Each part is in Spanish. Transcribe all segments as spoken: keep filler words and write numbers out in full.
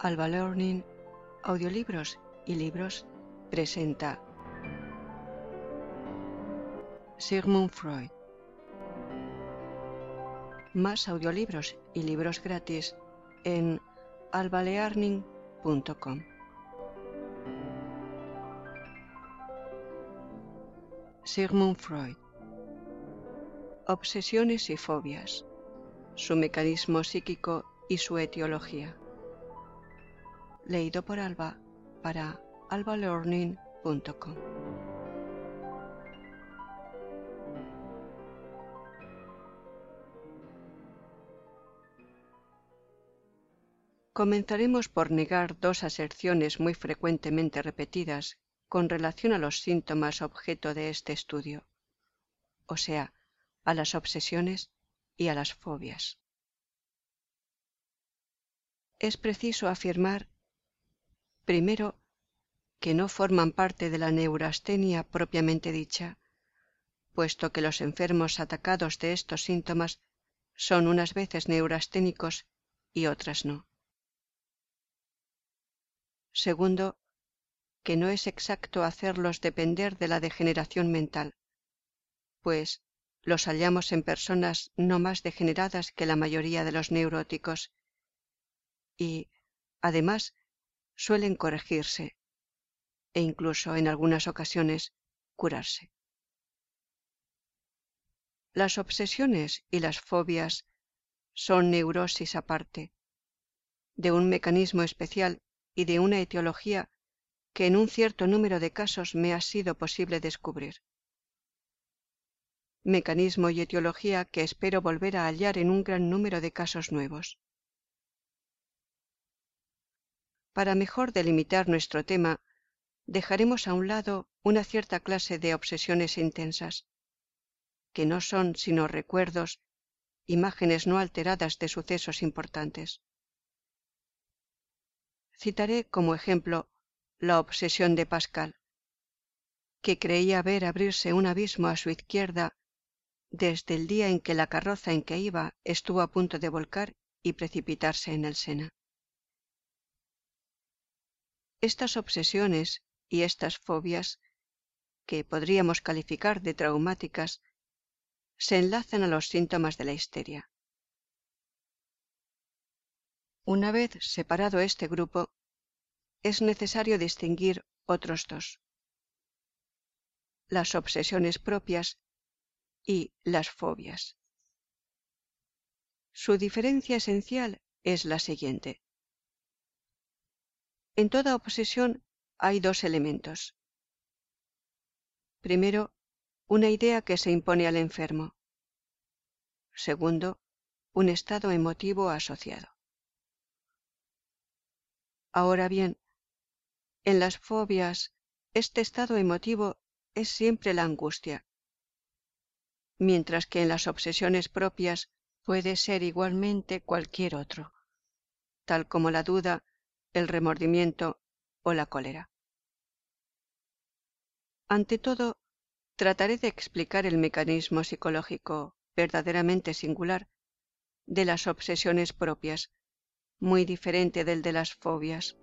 Alba Learning, Audiolibros y Libros presenta Sigmund Freud. Más audiolibros y libros gratis en alba learning punto com. Sigmund Freud. Obsesiones y fobias. Su mecanismo psíquico y su etiología. Leído por Alba para alba learning punto com. Comenzaremos por negar dos aserciones muy frecuentemente repetidas con relación a los síntomas objeto de este estudio, o sea, a las obsesiones y a las fobias. Es preciso afirmar, primero, que no forman parte de la neurastenia propiamente dicha, puesto que los enfermos atacados de estos síntomas son unas veces neurasténicos y otras no. Segundo, que no es exacto hacerlos depender de la degeneración mental, pues los hallamos en personas no más degeneradas que la mayoría de los neuróticos y, además, suelen corregirse e incluso en algunas ocasiones curarse. Las obsesiones y las fobias son neurosis aparte, de un mecanismo especial y de una etiología que en un cierto número de casos me ha sido posible descubrir. Mecanismo y etiología que espero volver a hallar en un gran número de casos nuevos. Para mejor delimitar nuestro tema, dejaremos a un lado una cierta clase de obsesiones intensas, que no son sino recuerdos, imágenes no alteradas de sucesos importantes. Citaré como ejemplo la obsesión de Pascal, que creía ver abrirse un abismo a su izquierda desde el día en que la carroza en que iba estuvo a punto de volcar y precipitarse en el Sena. Estas obsesiones y estas fobias, que podríamos calificar de traumáticas, se enlazan a los síntomas de la histeria. Una vez separado este grupo, es necesario distinguir otros dos: las obsesiones propias y las fobias. Su diferencia esencial es la siguiente. En toda obsesión hay dos elementos. Primero, una idea que se impone al enfermo. Segundo, un estado emotivo asociado. Ahora bien, en las fobias, este estado emotivo es siempre la angustia, mientras que en las obsesiones propias puede ser igualmente cualquier otro, tal como la duda, el remordimiento o la cólera. Ante todo, trataré de explicar el mecanismo psicológico verdaderamente singular de las obsesiones propias, muy diferente del de las fobias.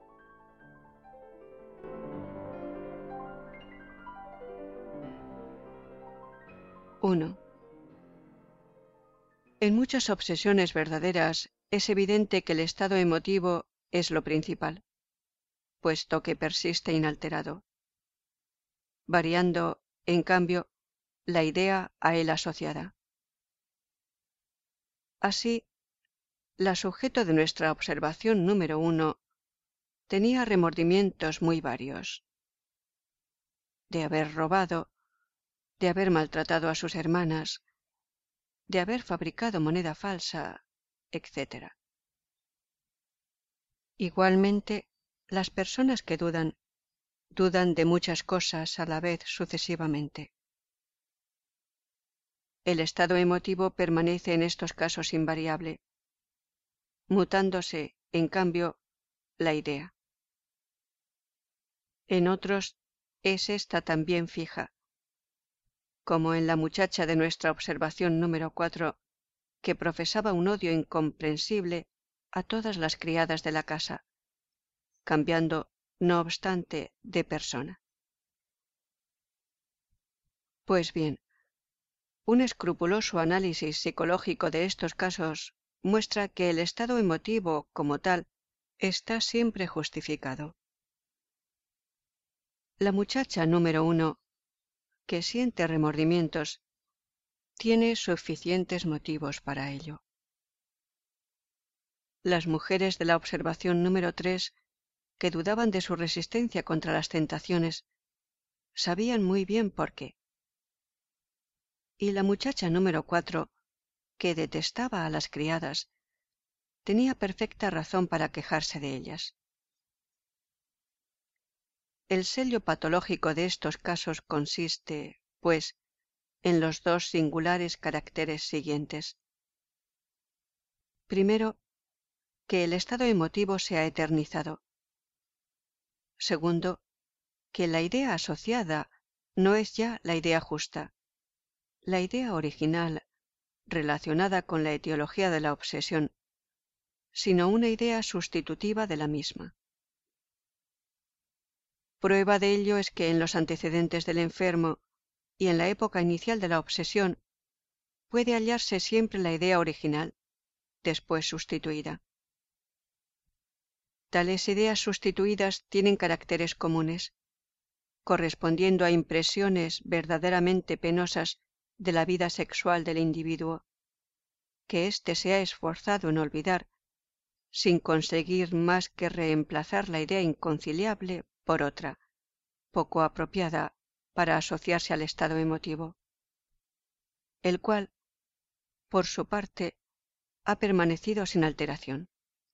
uno. En muchas obsesiones verdaderas es evidente que el estado emotivo es lo principal, puesto que persiste inalterado, variando, en cambio, la idea a él asociada. Así, la sujeto de nuestra observación número uno tenía remordimientos muy varios: de haber robado, de haber maltratado a sus hermanas, de haber fabricado moneda falsa, etcétera. Igualmente, las personas que dudan, dudan de muchas cosas a la vez sucesivamente. El estado emotivo permanece en estos casos invariable, mutándose, en cambio, la idea. En otros es ésta también fija, como en la muchacha de nuestra observación número cuatro, que profesaba un odio incomprensible a todas las criadas de la casa, cambiando, no obstante, de persona. Pues bien, un escrupuloso análisis psicológico de estos casos muestra que el estado emotivo, como tal, está siempre justificado. La muchacha número uno, que siente remordimientos, tiene suficientes motivos para ello. Las mujeres de la observación número tres, que dudaban de su resistencia contra las tentaciones, sabían muy bien por qué. Y la muchacha número cuatro, que detestaba a las criadas, tenía perfecta razón para quejarse de ellas. El sello patológico de estos casos consiste, pues, en los dos singulares caracteres siguientes. Primero, que el estado emotivo se ha eternizado. Segundo, que la idea asociada no es ya la idea justa. La idea original, relacionada con la etiología de la obsesión, sino una idea sustitutiva de la misma. Prueba de ello es que en los antecedentes del enfermo y en la época inicial de la obsesión puede hallarse siempre la idea original, después sustituida. Tales ideas sustituidas tienen caracteres comunes, correspondiendo a impresiones verdaderamente penosas de la vida sexual del individuo, que éste se ha esforzado en olvidar, sin conseguir más que reemplazar la idea inconciliable por otra, poco apropiada para asociarse al estado emotivo, el cual, por su parte, ha permanecido sin alteración.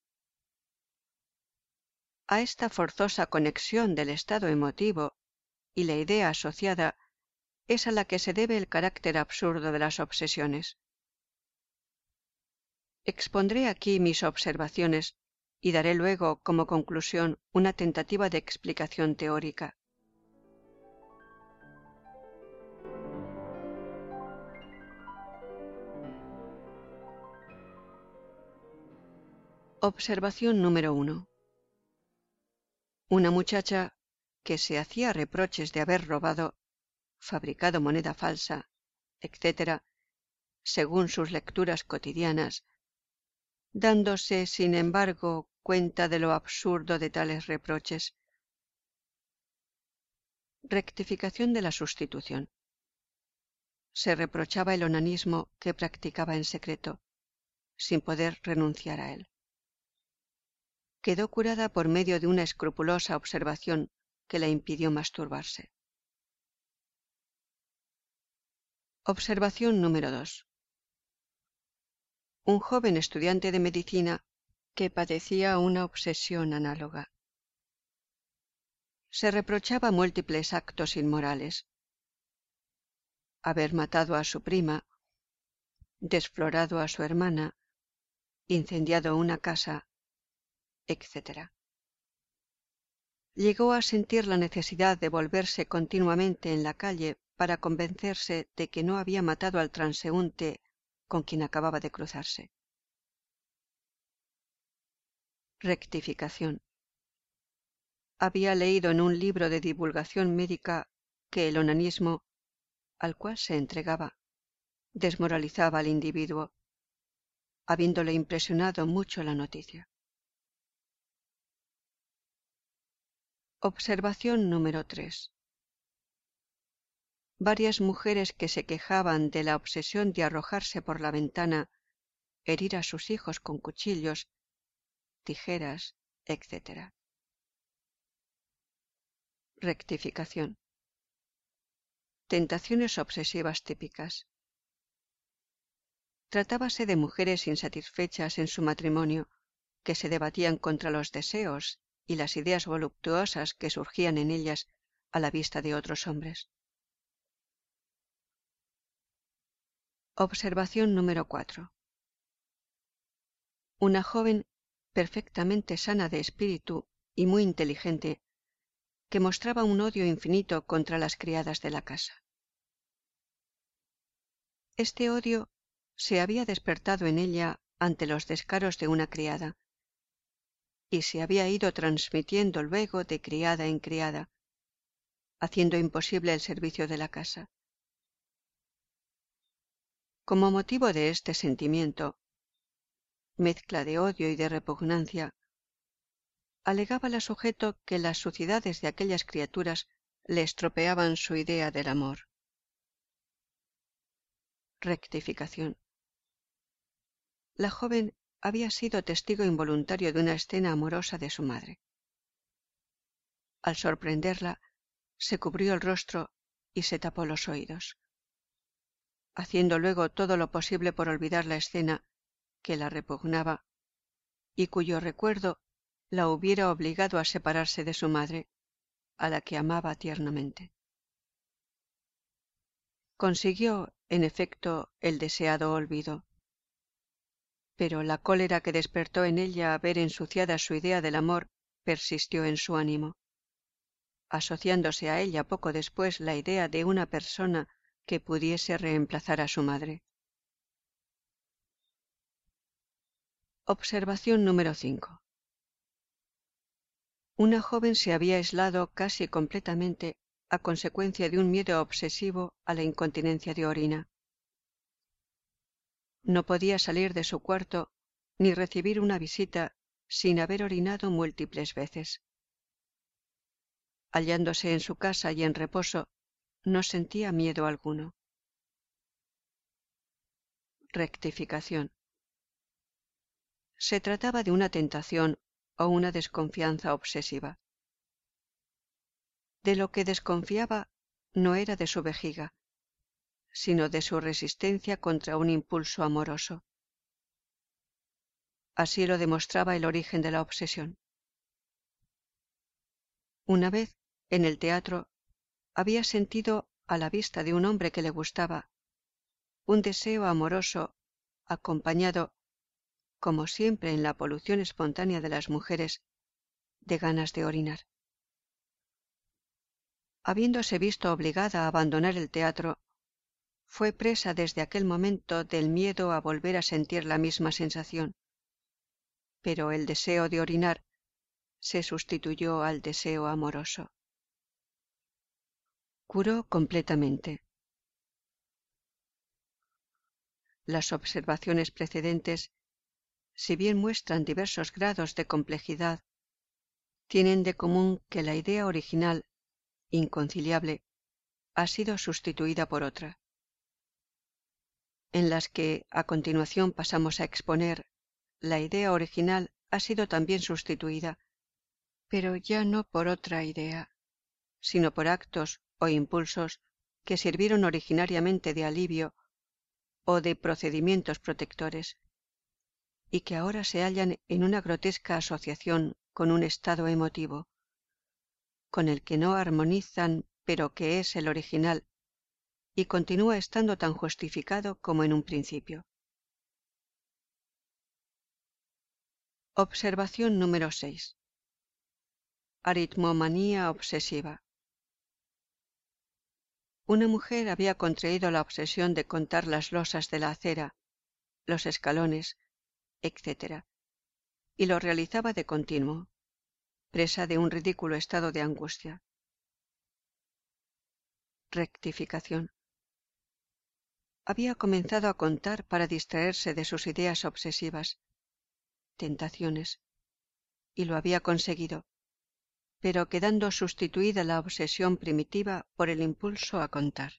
A esta forzosa conexión del estado emotivo y la idea asociada es a la que se debe el carácter absurdo de las obsesiones. Expondré aquí mis observaciones y daré luego como conclusión una tentativa de explicación teórica. Observación número uno. Una muchacha que se hacía reproches de haber robado, fabricado moneda falsa, etcétera, según sus lecturas cotidianas, dándose, sin embargo, cuenta de lo absurdo de tales reproches. Rectificación de la sustitución. Se reprochaba el onanismo que practicaba en secreto, sin poder renunciar a él. Quedó curada por medio de una escrupulosa observación que la impidió masturbarse. Observación número dos. Un joven estudiante de medicina que padecía una obsesión análoga. Se reprochaba múltiples actos inmorales: haber matado a su prima, desflorado a su hermana, incendiado una casa, etcétera. Llegó a sentir la necesidad de volverse continuamente en la calle para convencerse de que no había matado al transeúnte con quien acababa de cruzarse. Rectificación. Había leído en un libro de divulgación médica que el onanismo, al cual se entregaba, desmoralizaba al individuo, habiéndole impresionado mucho la noticia. Observación número tres. Varias mujeres que se quejaban de la obsesión de arrojarse por la ventana, herir a sus hijos con cuchillos, tijeras, etcétera. Rectificación. Tentaciones obsesivas típicas. Tratábase de mujeres insatisfechas en su matrimonio, que se debatían contra los deseos y las ideas voluptuosas que surgían en ellas a la vista de otros hombres. Observación número cuatro. Una joven perfectamente sana de espíritu y muy inteligente, que mostraba un odio infinito contra las criadas de la casa. Este odio se había despertado en ella ante los descaros de una criada, y se había ido transmitiendo luego de criada en criada, haciendo imposible el servicio de la casa. Como motivo de este sentimiento, mezcla de odio y de repugnancia, alegaba la sujeto que las suciedades de aquellas criaturas le estropeaban su idea del amor. Rectificación. La joven había sido testigo involuntario de una escena amorosa de su madre. Al sorprenderla, se cubrió el rostro y se tapó los oídos, haciendo luego todo lo posible por olvidar la escena que la repugnaba y cuyo recuerdo la hubiera obligado a separarse de su madre, a la que amaba tiernamente. Consiguió, en efecto, el deseado olvido, pero la cólera que despertó en ella ver ensuciada su idea del amor persistió en su ánimo, asociándose a ella poco después la idea de una persona que pudiese reemplazar a su madre. Observación número cinco. Una joven se había aislado casi completamente a consecuencia de un miedo obsesivo a la incontinencia de orina. No podía salir de su cuarto ni recibir una visita sin haber orinado múltiples veces. Hallándose en su casa y en reposo, no sentía miedo alguno. Rectificación. Se trataba de una tentación o una desconfianza obsesiva. De lo que desconfiaba no era de su vejiga, sino de su resistencia contra un impulso amoroso. Así lo demostraba el origen de la obsesión. Una vez, en el teatro, había sentido, a la vista de un hombre que le gustaba, un deseo amoroso acompañado, como siempre en la polución espontánea de las mujeres, de ganas de orinar. Habiéndose visto obligada a abandonar el teatro, fue presa desde aquel momento del miedo a volver a sentir la misma sensación, pero el deseo de orinar se sustituyó al deseo amoroso. Curó completamente. Las observaciones precedentes, si bien muestran diversos grados de complejidad, tienen de común que la idea original, inconciliable, ha sido sustituida por otra. En las que a continuación pasamos a exponer, la idea original ha sido también sustituida, pero ya no por otra idea, sino por actos o impulsos que sirvieron originariamente de alivio o de procedimientos protectores, y que ahora se hallan en una grotesca asociación con un estado emotivo, con el que no armonizan, pero que es el original, y continúa estando tan justificado como en un principio. Observación número seis. Aritmomanía obsesiva. Una mujer había contraído la obsesión de contar las losas de la acera, los escalones, etcétera, y lo realizaba de continuo, presa de un ridículo estado de angustia. Rectificación. Había comenzado a contar para distraerse de sus ideas obsesivas, tentaciones, y lo había conseguido, pero quedando sustituida la obsesión primitiva por el impulso a contar.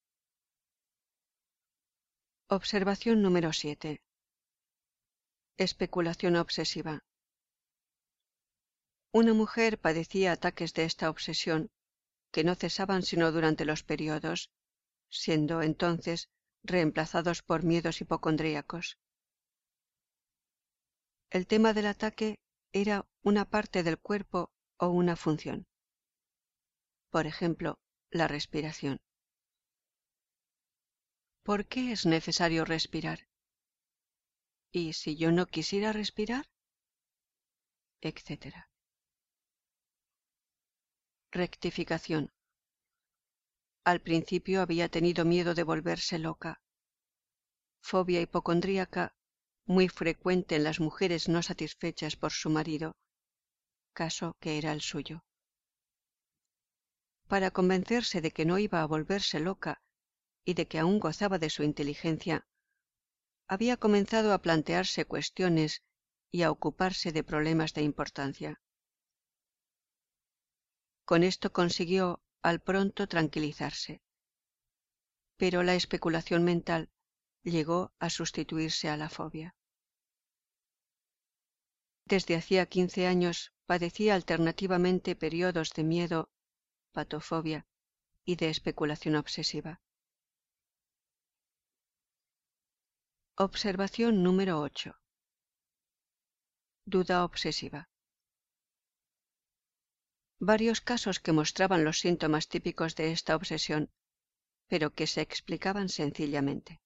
Observación número siete. Especulación obsesiva. Una mujer padecía ataques de esta obsesión que no cesaban sino durante los periodos, siendo entonces reemplazados por miedos hipocondríacos. El tema del ataque era una parte del cuerpo o una función. Por ejemplo, la respiración. ¿Por qué es necesario respirar? ¿Y si yo no quisiera respirar? Etcétera. Rectificación. Al principio había tenido miedo de volverse loca. Fobia hipocondríaca muy frecuente en las mujeres no satisfechas por su marido caso que era el suyo. Para convencerse de que no iba a volverse loca y de que aún gozaba de su inteligencia, había comenzado a plantearse cuestiones y a ocuparse de problemas de importancia. Con esto consiguió al pronto tranquilizarse, pero la especulación mental llegó a sustituirse a la fobia. Desde hacía quince años padecía alternativamente periodos de miedo, patofobia y de especulación obsesiva. Observación número ocho. Duda obsesiva. Varios casos que mostraban los síntomas típicos de esta obsesión, pero que se explicaban sencillamente.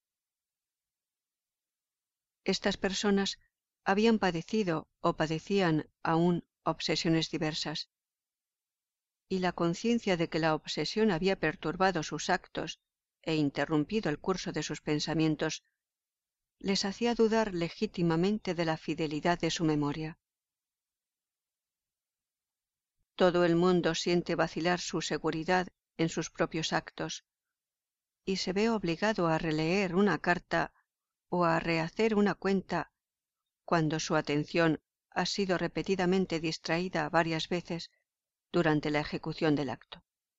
Estas personas habían padecido o padecían aún obsesiones diversas, y la conciencia de que la obsesión había perturbado sus actos e interrumpido el curso de sus pensamientos les hacía dudar legítimamente de la fidelidad de su memoria. Todo el mundo siente vacilar su seguridad en sus propios actos y se ve obligado a releer una carta o a rehacer una cuenta cuando su atención ha sido repetidamente distraída varias veces durante la ejecución del acto.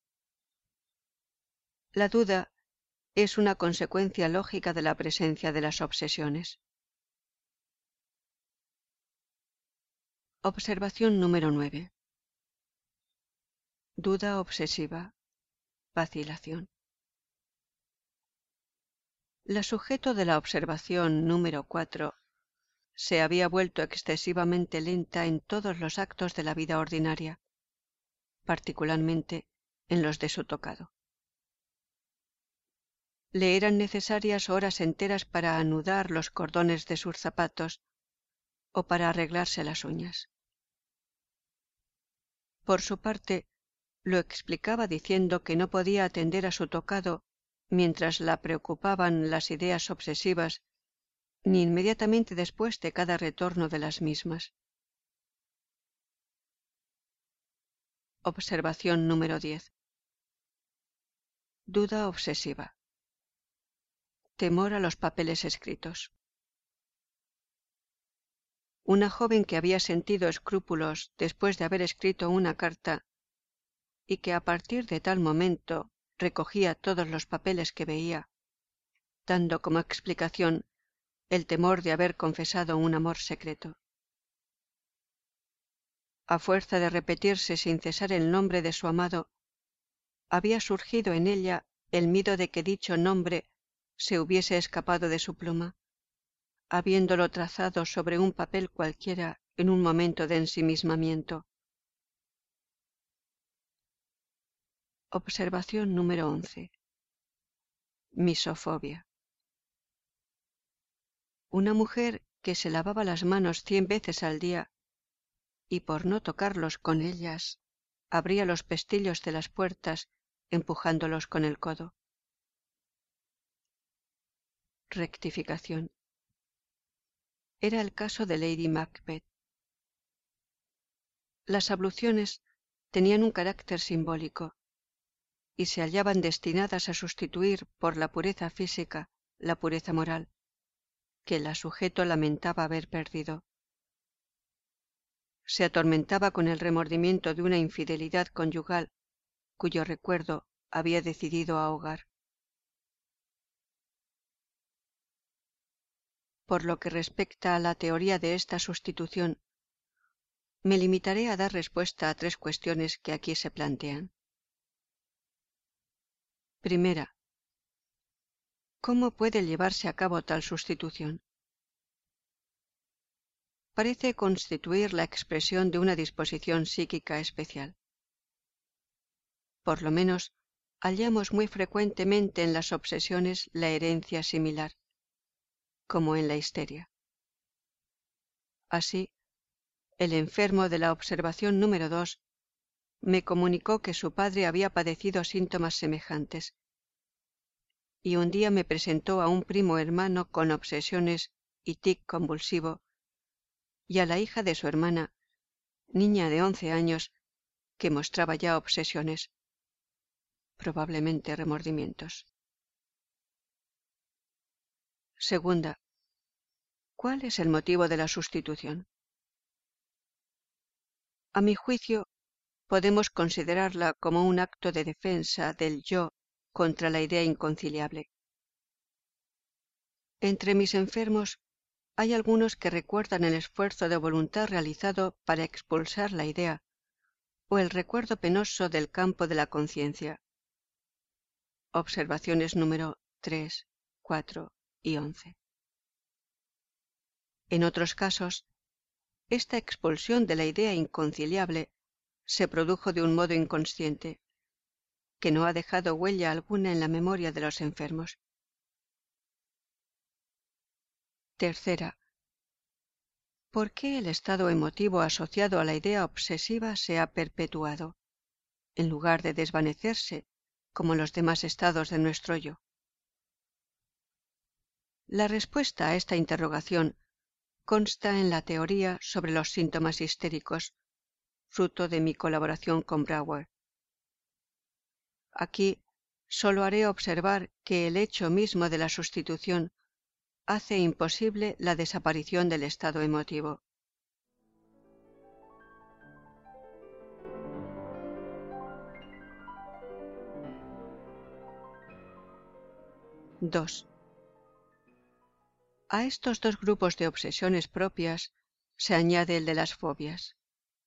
La duda es una consecuencia lógica de la presencia de las obsesiones. Observación número nueve. Duda obsesiva. Vacilación. La sujeto de la observación número cuatro se había vuelto excesivamente lenta en todos los actos de la vida ordinaria, particularmente en los de su tocado. Le eran necesarias horas enteras para anudar los cordones de sus zapatos o para arreglarse las uñas. Por su parte, lo explicaba diciendo que no podía atender a su tocado mientras la preocupaban las ideas obsesivas, ni inmediatamente después de cada retorno de las mismas. Observación número diez. Duda obsesiva. Temor a los papeles escritos. Una joven que había sentido escrúpulos después de haber escrito una carta y que a partir de tal momento recogía todos los papeles que veía, dando como explicación el temor de haber confesado un amor secreto. A fuerza de repetirse sin cesar el nombre de su amado, había surgido en ella el miedo de que dicho nombre se hubiese escapado de su pluma, habiéndolo trazado sobre un papel cualquiera en un momento de ensimismamiento. Observación número once. Misofobia. Una mujer que se lavaba las manos cien veces al día y por no tocarlos con ellas abría los pestillos de las puertas empujándolos con el codo. Rectificación. Era el caso de Lady Macbeth. Las abluciones tenían un carácter simbólico y se hallaban destinadas a sustituir por la pureza física la pureza moral, que el sujeto lamentaba haber perdido. Se atormentaba con el remordimiento de una infidelidad conyugal cuyo recuerdo había decidido ahogar. Por lo que respecta a la teoría de esta sustitución, me limitaré a dar respuesta a tres cuestiones que aquí se plantean. Primera, ¿cómo puede llevarse a cabo tal sustitución? Parece constituir la expresión de una disposición psíquica especial. Por lo menos, hallamos muy frecuentemente en las obsesiones la herencia similar, como en la histeria. Así, el enfermo de la observación número dos me comunicó que su padre había padecido síntomas semejantes, y un día me presentó a un primo hermano con obsesiones y tic convulsivo, y a la hija de su hermana, niña de once años que mostraba ya obsesiones, probablemente remordimientos. Segunda, ¿cuál es el motivo de la sustitución? A mi juicio, podemos considerarla como un acto de defensa del yo contra la idea inconciliable. Entre mis enfermos hay algunos que recuerdan el esfuerzo de voluntad realizado para expulsar la idea o el recuerdo penoso del campo de la conciencia. Observaciones número tres, cuatro y once. En otros casos, esta expulsión de la idea inconciliable se produjo de un modo inconsciente, que no ha dejado huella alguna en la memoria de los enfermos. Tercera, ¿por qué el estado emotivo asociado a la idea obsesiva se ha perpetuado, en lugar de desvanecerse, como los demás estados de nuestro yo? La respuesta a esta interrogación consta en la teoría sobre los síntomas histéricos, fruto de mi colaboración con Brouwer. Aquí solo haré observar que el hecho mismo de la sustitución hace imposible la desaparición del estado emotivo. dos. A estos dos grupos de obsesiones propias se añade el de las fobias.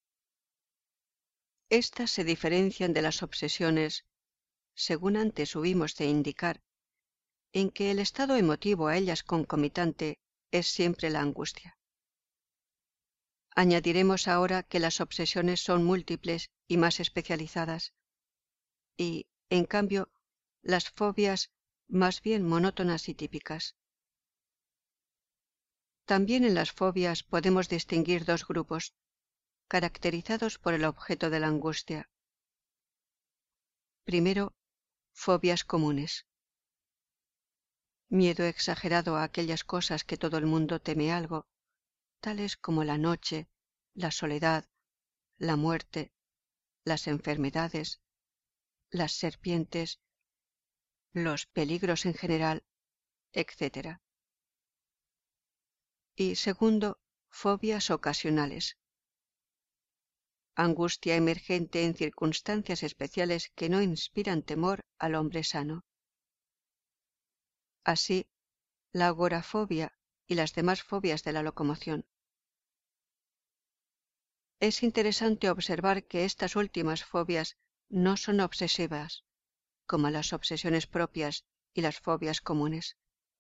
Estas se diferencian de las obsesiones, según antes hubimos de indicar, en que el estado emotivo a ellas concomitante es siempre la angustia. Añadiremos ahora que las obsesiones son múltiples y más especializadas, y, en cambio, las fobias más bien monótonas y típicas. También en las fobias podemos distinguir dos grupos, caracterizados por el objeto de la angustia. Primero, fobias comunes. Miedo exagerado a aquellas cosas que todo el mundo teme algo, tales como la noche, la soledad, la muerte, las enfermedades, las serpientes, los peligros en general, etcétera. Y segundo, fobias ocasionales. Angustia emergente en circunstancias especiales que no inspiran temor al hombre sano. Así, la agorafobia y las demás fobias de la locomoción. Es interesante observar que estas últimas fobias no son obsesivas, como las obsesiones propias y las fobias comunes.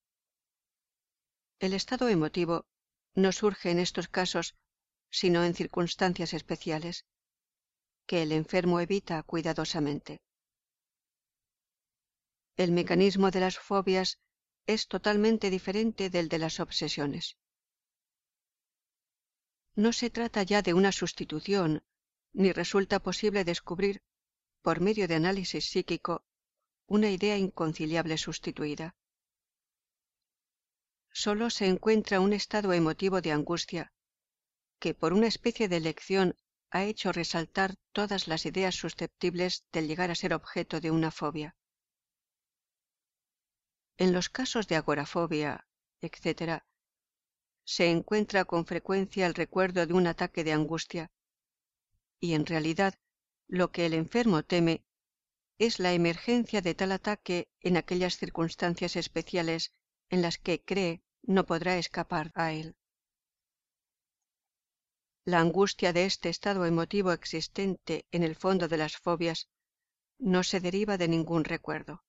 El estado emotivo no surge en estos casos sino en circunstancias especiales, que el enfermo evita cuidadosamente. El mecanismo de las fobias es totalmente diferente del de las obsesiones. No se trata ya de una sustitución, ni resulta posible descubrir, por medio de análisis psíquico, una idea inconciliable sustituida. Solo se encuentra un estado emotivo de angustia, que por una especie de elección ha hecho resaltar todas las ideas susceptibles de llegar a ser objeto de una fobia. En los casos de agorafobia, etcétera, se encuentra con frecuencia el recuerdo de un ataque de angustia, y en realidad lo que el enfermo teme es la emergencia de tal ataque en aquellas circunstancias especiales en las que cree no podrá escapar a él. La angustia de este estado emotivo existente en el fondo de las fobias no se deriva de ningún recuerdo.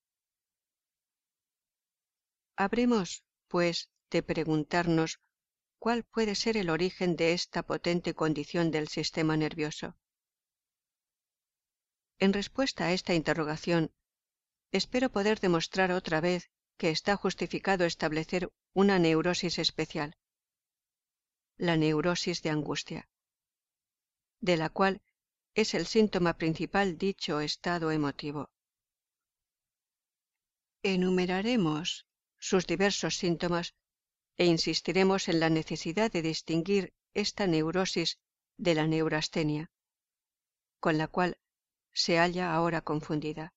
Habremos, pues, de preguntarnos cuál puede ser el origen de esta potente condición del sistema nervioso. En respuesta a esta interrogación, espero poder demostrar otra vez que está justificado establecer una neurosis especial, la neurosis de angustia, de la cual es el síntoma principal dicho estado emotivo. Enumeraremos sus diversos síntomas e insistiremos en la necesidad de distinguir esta neurosis de la neurastenia, con la cual se halla ahora confundida.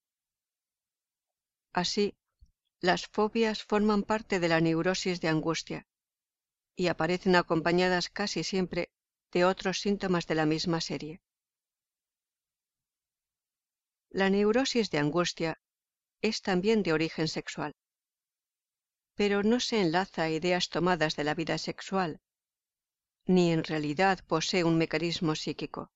Así, las fobias forman parte de la neurosis de angustia y aparecen acompañadas casi siempre de otros síntomas de la misma serie. La neurosis de angustia es también de origen sexual, pero no se enlaza a ideas tomadas de la vida sexual, ni en realidad posee un mecanismo psíquico.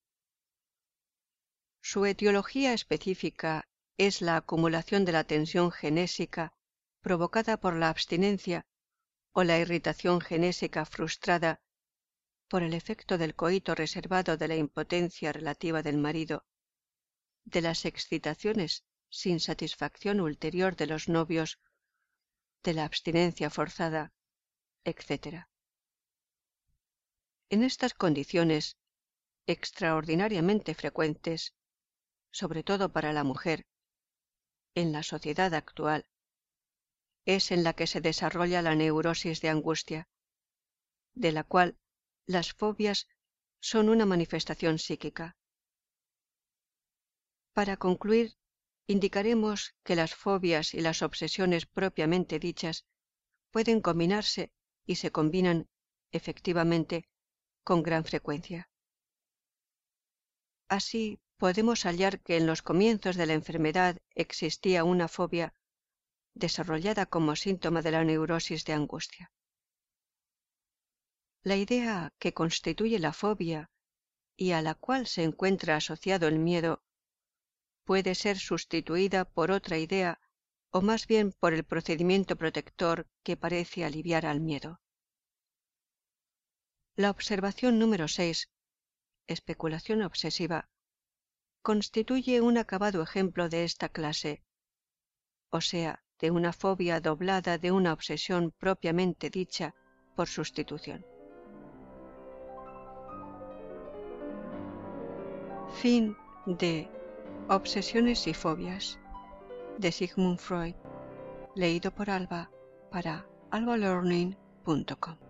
Su etiología específica es la acumulación de la tensión genésica provocada por la abstinencia o la irritación genésica frustrada por el efecto del coito reservado de la impotencia relativa del marido, de las excitaciones sin satisfacción ulterior de los novios, de la abstinencia forzada, etcétera. En estas condiciones, extraordinariamente frecuentes, sobre todo para la mujer, en la sociedad actual, es en la que se desarrolla la neurosis de angustia, de la cual las fobias son una manifestación psíquica. Para concluir, indicaremos que las fobias y las obsesiones propiamente dichas pueden combinarse y se combinan, efectivamente, con gran frecuencia. Así, podemos hallar que en los comienzos de la enfermedad existía una fobia desarrollada como síntoma de la neurosis de angustia. La idea que constituye la fobia y a la cual se encuentra asociado el miedo puede ser sustituida por otra idea o más bien por el procedimiento protector que parece aliviar al miedo. La observación número seis, especulación obsesiva, constituye un acabado ejemplo de esta clase, o sea, de una fobia doblada de una obsesión propiamente dicha por sustitución. Fin de Obsesiones y fobias, de Sigmund Freud, leído por Alba para alba learning punto com.